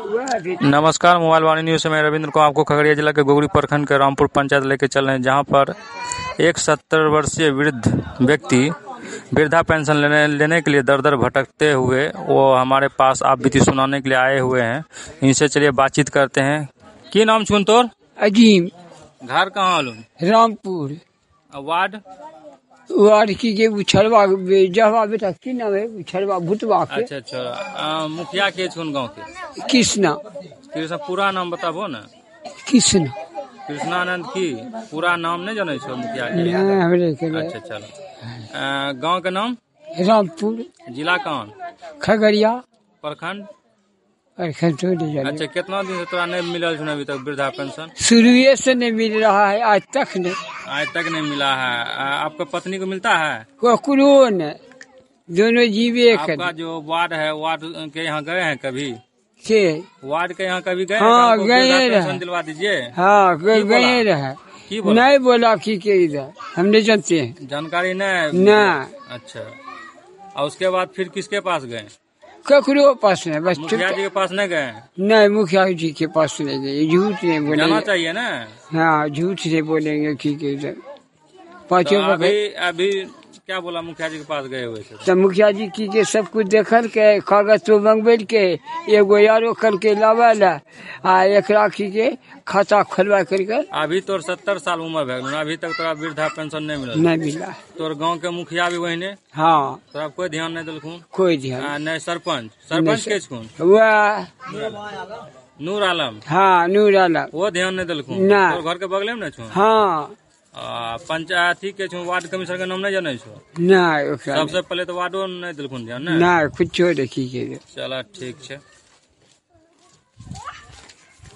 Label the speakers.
Speaker 1: नमस्कार, मोबाइल वाणी न्यूज से मैं रविंद्र को आपको खगड़िया जिला के गोगरी प्रखंड के रामपुर पंचायत लेके चल रहे हैं, जहां पर एक 70 वर्षीय वृद्ध व्यक्ति वृद्धा पेंशन लेने के लिए दर दर भटकते हुए वो हमारे पास आप बीती सुनाने के लिए आए हुए हैं। इनसे चलिए बातचीत करते हैं। की नाम छून तोर?
Speaker 2: अजीम।
Speaker 1: घर कहाँ आलू?
Speaker 2: रामपुर।
Speaker 1: वार्ड
Speaker 2: की के उछलवा जहवा बेटा की नाम है? उछलवा भुतवा के।
Speaker 1: अच्छा। मुखिया के छून गाँव के?
Speaker 2: कृष्णा।
Speaker 1: पूरा नाम बताबो न। कृष्णानंद की पूरा नाम नहीं जाने छो मुखिया के? अच्छा चलो। गांव का नाम?
Speaker 2: रामपुर। जिला
Speaker 1: कौन?
Speaker 2: खगड़िया।
Speaker 1: प्रखंड?
Speaker 2: अच्छा,
Speaker 1: कितना दिन से तोरा नहीं मिलल अभी तक वृद्धा पेंशन?
Speaker 2: शुरू से नहीं मिल रहा है, आज तक नहीं
Speaker 1: मिला है। आपका पत्नी को मिलता है?
Speaker 2: कौन दोनों जीवे।
Speaker 1: आपका जो वार्ड है, वार्ड के यहाँ गए हैं कभी? वार्ड के यहाँ कभी गए?
Speaker 2: हाँ गए
Speaker 1: रहे। दिलवा दीजिए।
Speaker 2: हाँ गए रहे। नहीं बोला की के इधर हम नहीं जानते हैं,
Speaker 1: जानकारी नहीं। अच्छा, और उसके बाद फिर किसके पास गए?
Speaker 2: ककरो पास नहीं, बस
Speaker 1: मुखिया जी के पास नहीं गए?
Speaker 2: नहीं, मुखिया जी के पास नहीं गए। झूठ नहीं बोलेंगे।
Speaker 1: जाना चाहिए ना।
Speaker 2: हाँ, झूठ नहीं बोलेंगे की के इधर। पाँचों
Speaker 1: अभी क्या बोला? मुखिया जी के पास गए हुए थे
Speaker 2: तो मुखिया जी की के सब कुछ देखल के कागज तो मंगबे के एगो यारो कल के लावल आ एक राखी के खाता खोलवा करके।
Speaker 1: अभी तोर 70 साल उम्र भगल, अभी तक तोरा वृद्धा पेंशन नहीं मिला। तोर गांव के मुखिया भी वही ने? हाँ। तोरा कोई ध्यान नहीं दिलखुन?
Speaker 2: कोई ध्यान
Speaker 1: नहीं। सरपंच के छुन? नूर आलम।
Speaker 2: हाँ, नूर आलम।
Speaker 1: वो ध्यान नहीं दिलखुन? तोर घर के बगले में छुन?
Speaker 2: हाँ।
Speaker 1: पंचायती के छो, वार्ड कमिश्नर के नाम नहीं जाने छो?
Speaker 2: नहीं।
Speaker 1: सबसे पहले तो वार्डो नहीं दिलखुन ध्यान?
Speaker 2: नहीं, कुछ देखी के।
Speaker 1: चला ठीक है।